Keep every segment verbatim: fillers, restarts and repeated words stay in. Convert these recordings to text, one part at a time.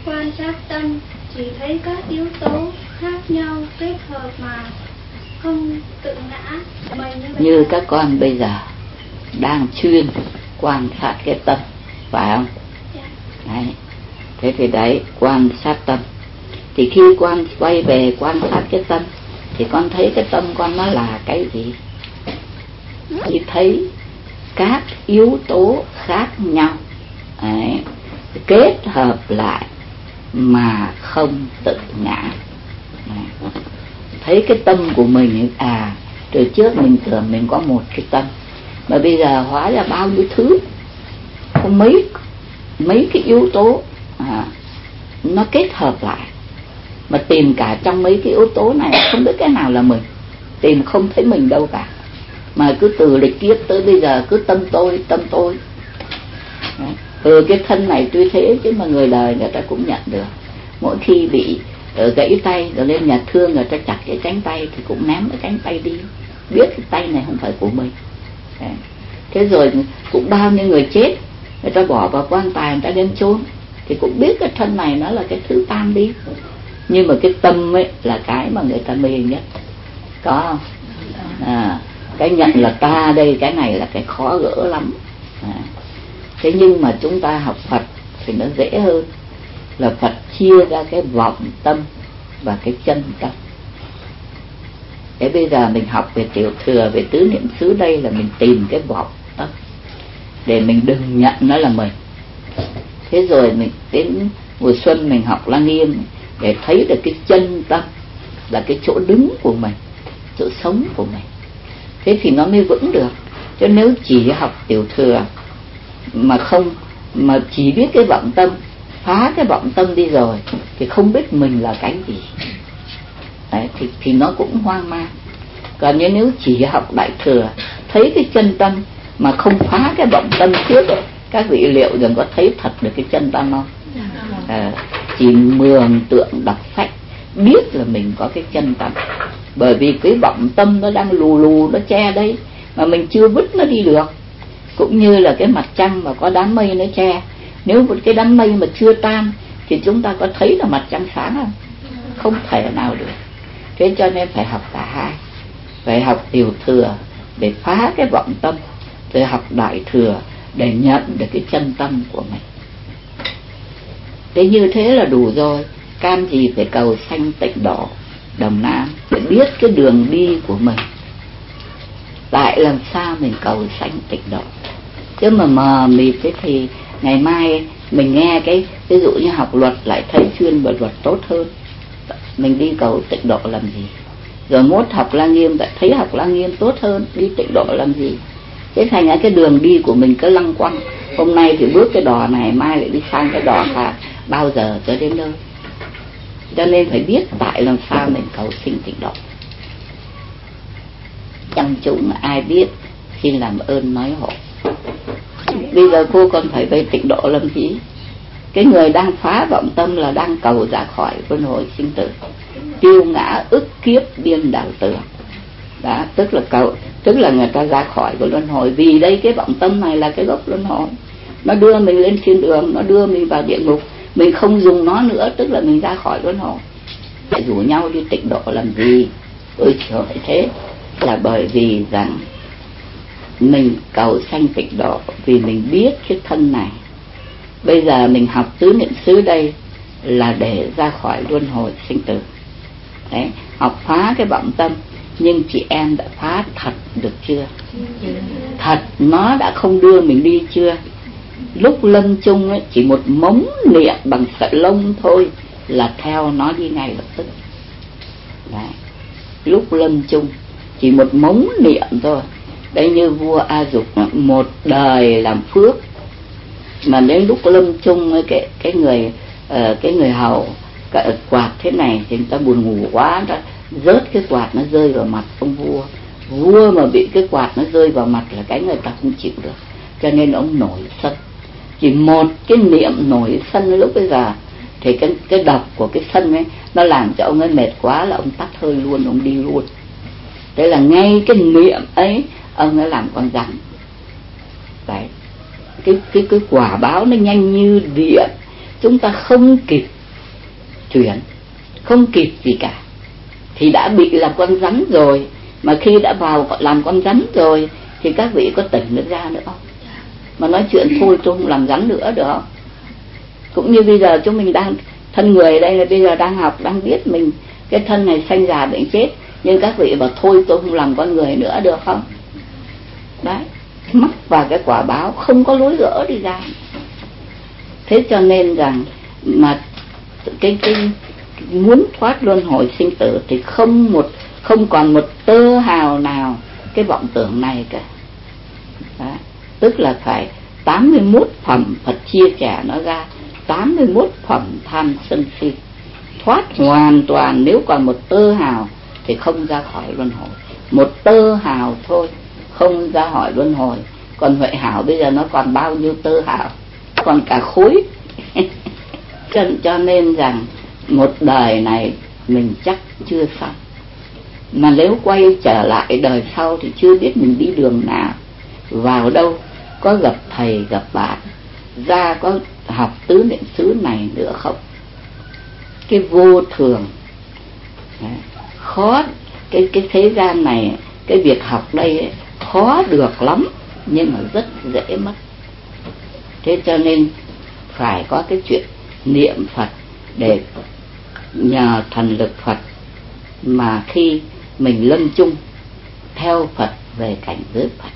quan sát tâm chỉ thấy các yếu tố khác nhau kết hợp mà không tự ngã. Như, như các con bây giờ đang chuyên quan sát cái tâm, phải không? Dạ. Đấy. Thế thì đấy, quan sát tâm. Thì khi quan quay về quan sát cái tâm thì con thấy cái tâm con nó là cái gì? Chỉ thấy các yếu tố khác nhau đấy, kết hợp lại mà không tự ngã. Đấy. Thấy cái tâm của mình, à từ trước mình tưởng mình có một cái tâm, mà bây giờ hóa ra bao nhiêu thứ, có mấy mấy cái yếu tố à, nó kết hợp lại, mà tìm cả trong mấy cái yếu tố này không biết cái nào là mình, tìm không thấy mình đâu cả, mà cứ từ lịch kiếp tới bây giờ cứ tâm tôi tâm tôi. Đấy. Ừ, cái thân này tuy thế chứ mà người đời người ta cũng nhận được. Mỗi khi bị uh, gãy tay rồi lên nhà thương, người ta chặt cái cánh tay thì cũng ném cái cánh tay đi, biết cái tay này không phải của mình. Đấy. Thế rồi cũng bao nhiêu người chết, người ta bỏ vào quan tài, người ta đem chôn, thì cũng biết cái thân này nó là cái thứ tan đi, nhưng mà cái tâm ấy là cái mà người ta mê nhất, có không? À, cái nhận là ta đây, cái này là cái khó gỡ lắm. À, thế nhưng mà chúng ta học Phật thì nó dễ hơn, là Phật chia ra cái vọng tâm và cái chân tâm. Thế bây giờ mình học về tiểu thừa, về tứ niệm xứ, đây là mình tìm cái vọng tâm để mình đừng nhận nó là mình. Thế rồi mình đến mùa xuân mình học Lăng Nghiêm để thấy được cái chân tâm là cái chỗ đứng của mình, chỗ sống của mình. Thế thì nó mới vững được. Chứ nếu chỉ học tiểu thừa mà không, mà chỉ biết cái vọng tâm, phá cái vọng tâm đi rồi thì không biết mình là cái gì. Đấy, thì, thì nó cũng hoang mang. Còn như nếu chỉ học đại thừa, thấy cái chân tâm mà không phá cái vọng tâm trước, các vị liệu rằng có thấy thật được cái chân tâm không? À, chỉ mường tượng đọc sách biết là mình có cái chân tâm, bởi vì cái vọng tâm nó đang lù lù nó che đây mà mình chưa vứt nó đi được. Cũng như là cái mặt trăng mà có đám mây nó che, nếu một cái đám mây mà chưa tan thì chúng ta có thấy là mặt trăng sáng không? Không thể nào được. Thế cho nên phải học cả hai, phải học tiểu thừa để phá cái vọng tâm, rồi học đại thừa để nhận được cái chân tâm của mình. Thế như thế là đủ rồi. Can gì phải cầu sanh tịnh độ Đồng Nam, để biết cái đường đi của mình. Tại làm sao mình cầu sanh tịnh độ? Chứ mà mờ mịt thế thì ngày mai mình nghe cái ví dụ như học luật lại thấy chuyên về luật tốt hơn, mình đi cầu tịnh độ làm gì? Rồi mốt học Lăng Nghiêm lại thấy học Lăng Nghiêm tốt hơn, đi tịnh độ làm gì? Thế thành ra cái đường đi của mình cứ lăng quăng, hôm nay thì bước cái đò này, mai lại đi sang cái đò khác, bao giờ tới đến nơi? Cho nên phải biết tại làm sao mình cầu sinh tịnh độ. Trong chúng ai biết xin làm ơn nói hộ. Bây giờ cô còn phải về tịnh độ làm gì? Cái người đang phá vọng tâm là đang cầu ra khỏi luân hồi sinh tử, tiêu ngã ức kiếp điên đảo tử. Đó, tức là cầu, tức là người ta ra khỏi cái luân hồi. Vì đây cái vọng tâm này là cái gốc luân hồi, nó đưa mình lên thiên đường, nó đưa mình vào địa ngục. Mình không dùng nó nữa, tức là mình ra khỏi luân hồi. Lại rủ nhau đi tịnh độ làm gì? Ôi trời, thế là bởi vì rằng mình cầu sanh tịnh độ vì mình biết cái thân này. Bây giờ mình học tứ niệm xứ đây là để ra khỏi luân hồi sinh tử. Đấy, học phá cái vọng tâm. Nhưng chị em đã phá thật được chưa? Thật nó đã không đưa mình đi chưa? Lúc lâm chung ấy, chỉ một mống niệm bằng sợi lông thôi là theo nó đi ngay lập tức. Đấy, lúc lâm chung chỉ một mống niệm thôi. Đấy, như vua A Dục một đời làm phước, mà đến lúc lâm chung cái cái người uh, cái người hầu cái quạt thế này thì người ta buồn ngủ quá, ta rớt cái quạt nó rơi vào mặt ông vua. Vua mà bị cái quạt nó rơi vào mặt là cái người ta không chịu được, cho nên ông nổi sân. Chỉ một cái niệm nổi sân lúc bây giờ thì cái cái độc của cái sân ấy nó làm cho ông ấy mệt quá là ông tắt hơi luôn, ông đi luôn. Thế là ngay cái niệm ấy ông ấy làm con rắn. Đấy, cái cái cái quả báo nó nhanh như điện, chúng ta không kịp chuyển, không kịp gì cả, thì đã bị làm con rắn rồi. Mà khi đã vào làm con rắn rồi thì các vị có tỉnh được ra nữa không? Mà nói chuyện thôi tôi không làm rắn nữa được không? Cũng như bây giờ chúng mình đang thân người đây là bây giờ đang học, đang biết mình cái thân này sanh già bệnh chết, nhưng các vị bảo thôi tôi không làm con người nữa được không? Đấy, mắc vào cái quả báo không có lối gỡ đi ra. Thế cho nên rằng mà cái cái muốn thoát luân hồi sinh tử thì không một không còn một tơ hào nào cái vọng tưởng này cả. Đấy, tức là phải tám mươi mốt phẩm Phật chia sẻ nó ra, tám mươi mốt phẩm tham sân si, thoát hoàn toàn. Nếu còn một tơ hào thì không ra khỏi luân hồi, một tơ hào thôi không ra khỏi luân hồi. Còn Huệ Hảo bây giờ nó còn bao nhiêu tơ hào, còn cả khối. Cho nên rằng một đời này mình chắc chưa xong, mà nếu quay trở lại đời sau thì chưa biết mình đi đường nào, vào đâu, có gặp thầy gặp bạn, ra có học tứ niệm xứ này nữa không. Cái vô thường khó, cái cái thế gian này, cái việc học đây ấy, khó được lắm nhưng mà rất dễ mất. Thế cho nên phải có cái chuyện niệm Phật để nhờ thần lực Phật mà khi mình lâm chung theo Phật về cảnh giới Phật.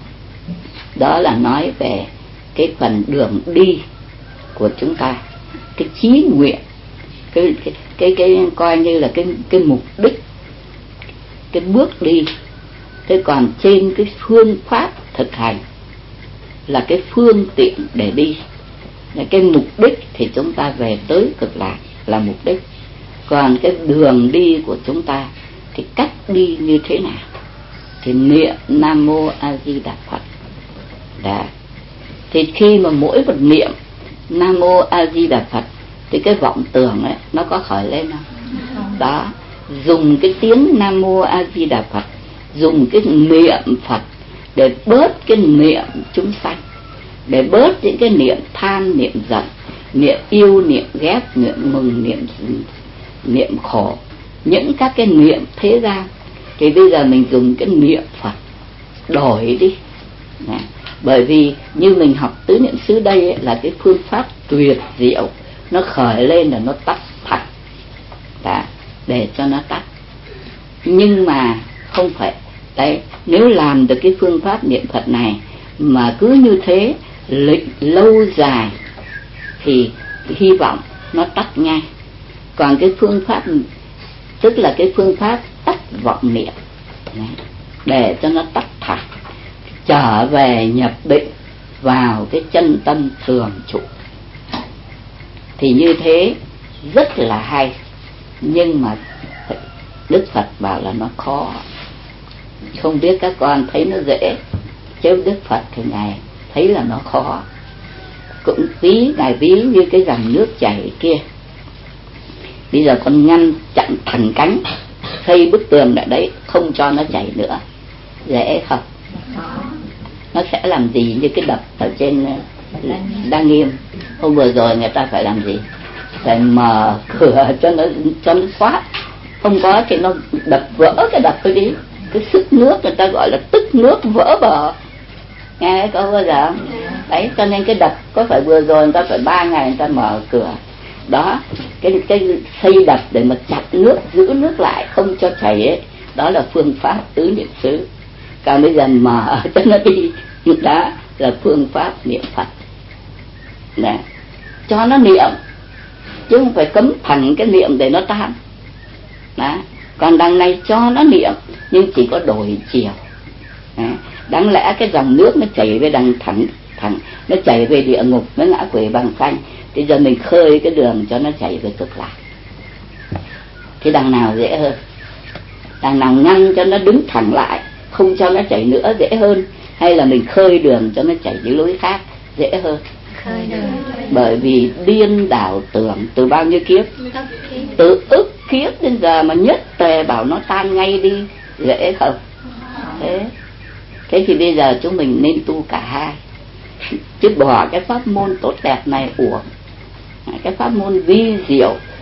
Đó là nói về cái phần đường đi của chúng ta, cái chí nguyện, cái cái cái, cái coi như là cái cái mục đích, cái bước đi. Thế còn trên cái phương pháp thực hành là cái phương tiện để đi. Cái mục đích thì chúng ta về tới Cực Lạc là mục đích, còn cái đường đi của chúng ta thì cách đi như thế nào thì niệm Nam Mô A Di Đà Phật. Đó. Thì khi mà mỗi một niệm Nam Mô A Di Đà Phật thì cái vọng tưởng ấy nó có khởi lên không? Đó, dùng cái tiếng Nam Mô A Di Đà Phật, dùng cái niệm Phật để bớt cái niệm chúng sanh, để bớt những cái niệm tham, niệm giận, niệm yêu, niệm ghét, niệm mừng, niệm niệm khổ, những các cái niệm thế gian. Thì bây giờ mình dùng cái niệm Phật đổi đi. Đấy. Bởi vì như mình học tứ niệm xứ đây ấy, là cái phương pháp tuyệt diệu, nó khởi lên là nó tắt thật. Đó, để cho nó tắt. Nhưng mà không phải đấy, nếu làm được cái phương pháp niệm Phật này mà cứ như thế lịch lâu dài thì hy vọng nó tắt ngay. Còn cái phương pháp tức là cái phương pháp tắt vọng niệm để cho nó tắt thật, trở về nhập định vào cái chân tâm thường trụ, thì như thế rất là hay. Nhưng mà Đức Phật bảo là nó khó. Không biết các con thấy nó dễ, chứ Đức Phật thì Ngài thấy là nó khó. Cũng ví, Ngài ví như cái dòng nước chảy kia. Bây giờ con ngăn chặn thẳng cánh, xây bức tường lại đấy, không cho nó chảy nữa, dễ không? Nó sẽ làm gì? Như cái đập ở trên Đa Nghiêm hôm vừa rồi người ta phải làm gì? Phải mở cửa cho nó cho nó thoát. Không có thì nó đập vỡ cái đập cái đi. Cái sức nước người ta gọi là tức nước vỡ bờ. Nghe có bao giờ không? Đấy, cho nên cái đập có phải vừa rồi người ta phải ba ngày người ta mở cửa. Đó, cái cái xây đập để mà chặt nước, giữ nước lại không cho chảy ấy, đó là phương pháp tứ niệm xứ. Còn bây giờ mở cho nó đi, đó là phương pháp niệm Phật. Đấy, cho nó niệm, chứ không phải cấm thẳng cái niệm để nó tan. Đó, còn đằng này cho nó niệm nhưng chỉ có đổi chiều. Đó, đáng lẽ cái dòng nước nó chảy về đằng thẳng thẳng, nó chảy về địa ngục, nó ngã quỷ bằng xanh. Bây giờ mình khơi cái đường cho nó chảy về Cực Lạc. Thì đằng nào dễ hơn? Đằng nào ngăn cho nó đứng thẳng lại, không cho nó chảy nữa dễ hơn, hay là mình khơi đường cho nó chảy dưới lối khác dễ hơn? Khơi đường. Bởi vì điên đảo tưởng từ bao nhiêu kiếp, từ ức kiếp đến giờ mà nhất tề bảo nó tan ngay đi, dễ không? Thế thế thì bây giờ chúng mình nên tu cả hai, chứ bỏ cái pháp môn tốt đẹp này uổng. Cái pháp môn vi diệu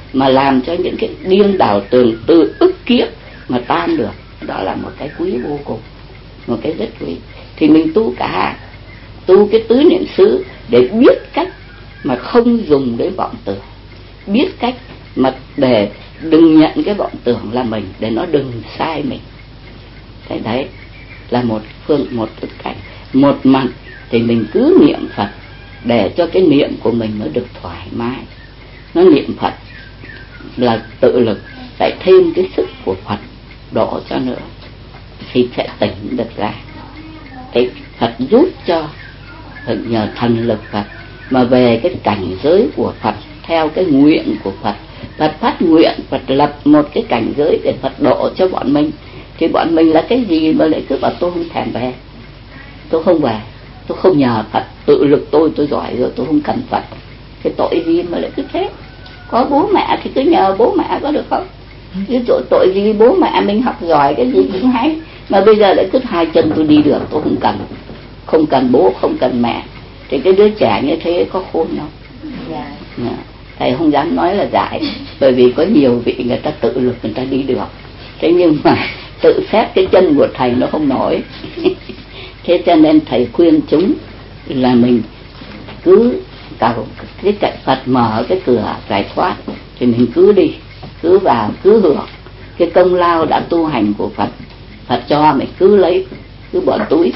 mà làm cho những cái điên đảo tưởng từ ức kiếp mà tan được, đó là một cái quý vô cùng, một cái rất quý. Thì mình tu cả hai, tu cái tứ niệm xứ để biết cách mà không dùng đến vọng tưởng, biết cách mà để đừng nhận cái vọng tưởng là mình, để nó đừng sai mình. Thế đấy là một phương, một thực cách. Một mặt thì mình cứ niệm Phật để cho cái niệm của mình nó được thoải mái. Nó niệm Phật là tự lực, lại thêm cái sức của Phật đổ cho nữa thì sẽ tỉnh được ra. Cái Phật giúp cho, nhờ thần lực Phật mà về cái cảnh giới của Phật theo cái nguyện của Phật. Phật phát nguyện, Phật lập một cái cảnh giới để Phật độ cho bọn mình. Thì bọn mình là cái gì mà lại cứ bảo tôi không thèm về, tôi không về, tôi không nhờ Phật, tự lực tôi, tôi giỏi rồi, tôi không cần Phật. Cái tội gì mà lại cứ thế? Có bố mẹ thì cứ nhờ bố mẹ có được không? Cái tội, tội gì bố mẹ mình học giỏi cái gì cũng hay, mà bây giờ lại cứ hai chân tôi đi được, tôi không cần, không cần bố, không cần mẹ. Thì cái đứa trẻ như thế có khôn không? Dạ. Yeah. Thầy không dám nói là dại, bởi vì có nhiều vị người ta tự lực người ta đi được. Thế nhưng mà tự xét cái chân của thầy nó không nổi. Thế cho nên thầy khuyên chúng là mình cứ cầu cái cạnh Phật mở cái cửa giải thoát thì mình cứ đi, cứ vào, cứ hưởng cái công lao đã tu hành của Phật. Phật cho mình cứ lấy, cứ bỏ túi,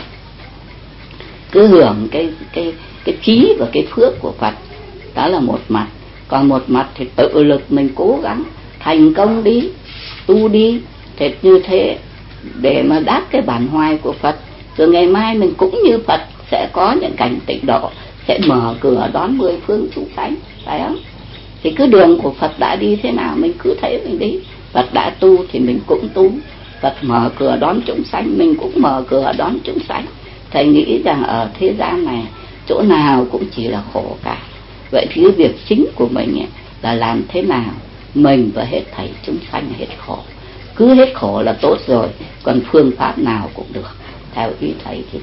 cứ hưởng cái cái cái trí và cái phước của Phật. Đó là một mặt. Còn một mặt thì tự lực mình cố gắng thành công đi, tu đi thế như thế để mà đáp cái bản hoài của Phật. Rồi ngày mai mình cũng như Phật sẽ có những cảnh tịnh độ, sẽ mở cửa đón mười phương chúng sanh, phải không? Thì cứ đường của Phật đã đi thế nào mình cứ thế mình đi. Phật đã tu thì mình cũng tu, Phật mở cửa đón chúng sanh mình cũng mở cửa đón chúng sanh. Thầy nghĩ rằng ở thế gian này chỗ nào cũng chỉ là khổ cả. Vậy thì cái việc chính của mình ấy, là làm thế nào mình và hết thảy chúng sanh hết khổ. Cứ hết khổ là tốt rồi, còn phương pháp nào cũng được theo ý thầy thì